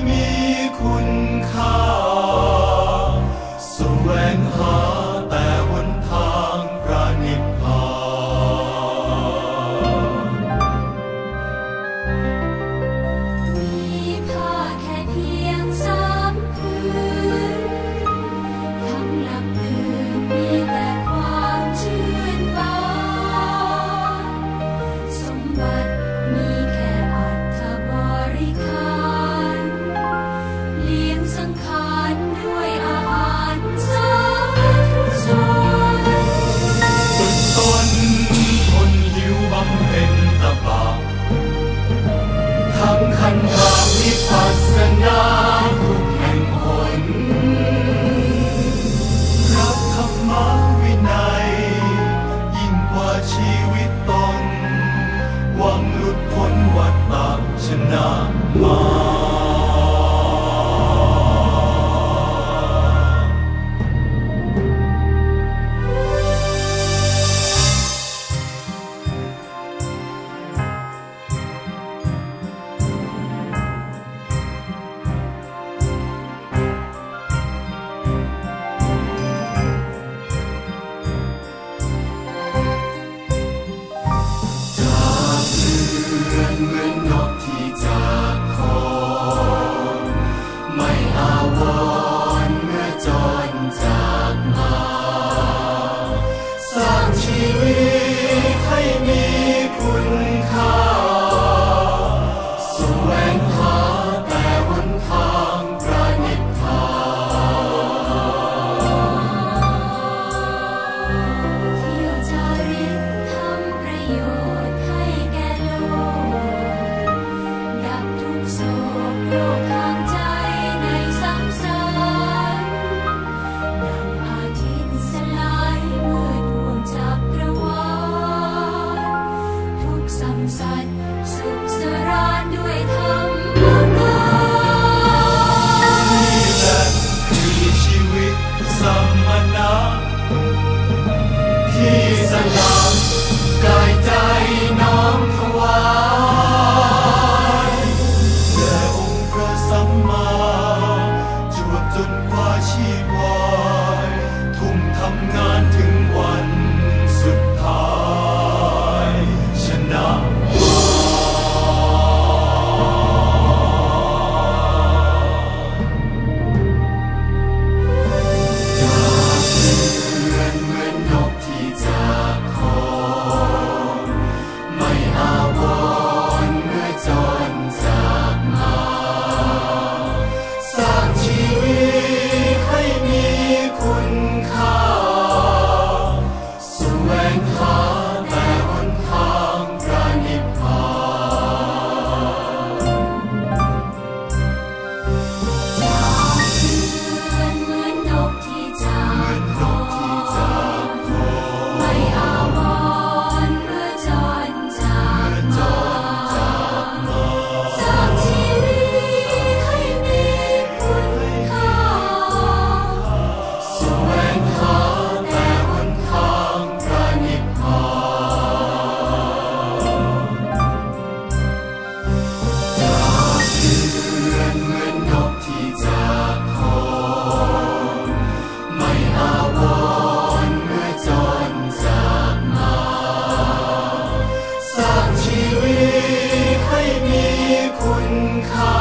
มีคุณค่าแสวงหาแต่หนทางพระนิพพานมีผ้าแค่เพียง3 ผืนทั้งหลับตื่นมีแต่ความชื่นบานสมบัติมีแค่อัฐบริขารเลี้ยงสังขารด้วยอาหารสาธุชนฝึกตนทนหิวบำเพ็ญตบะทั้งขันธาวิปัสสนาทุกแห่งหนรับธรรมวินัยยิ่งกว่าชีวิตตนหวังหลุดพ้นวัฏฏะชนะมเหมือนนกที่จากคอนไม่อาวรณ์เมื่อจรจากมาสร้างชีวิตให้มีคุณค่าแสวงหาแต่หนทางพระนิพพานเที่ยวจาริกทำประโยชน์ให้แก่โลกดับทุกโศกโรคทางใจในสังสารดังอาทิตย์สลายมืดดวงจักรวาลทุกสัมสัตว์สุขสราญด้วยธรรมกายนี่แหละคือชีวิตสมณะที่สละกายใจน้อมถวายแด่องค์พระสัมมาจวบจนกว่าชีพวายทุ่มทำงานถึงวันสุดท้ายชนะเหมือนนกที่จากคอนไม่อาวรณ์เมื่อจรจากมาสร้างชีวิตให้มีคุณค่าแสวงหาแต่หนทางพระนิพพานเหมือนนกที่จากเหมือนนกที่จากคอนไม่อาวรณ์เมื่อจรจากมาสร้างชีวิตให้มีคุณค่าแสวงหาแต่หนทางพระนิพพานเหมือนนกที่จากคอนไม่อาวรณ์เมื่อจรจากมาสร้างชีวิตให้มีคุณค่า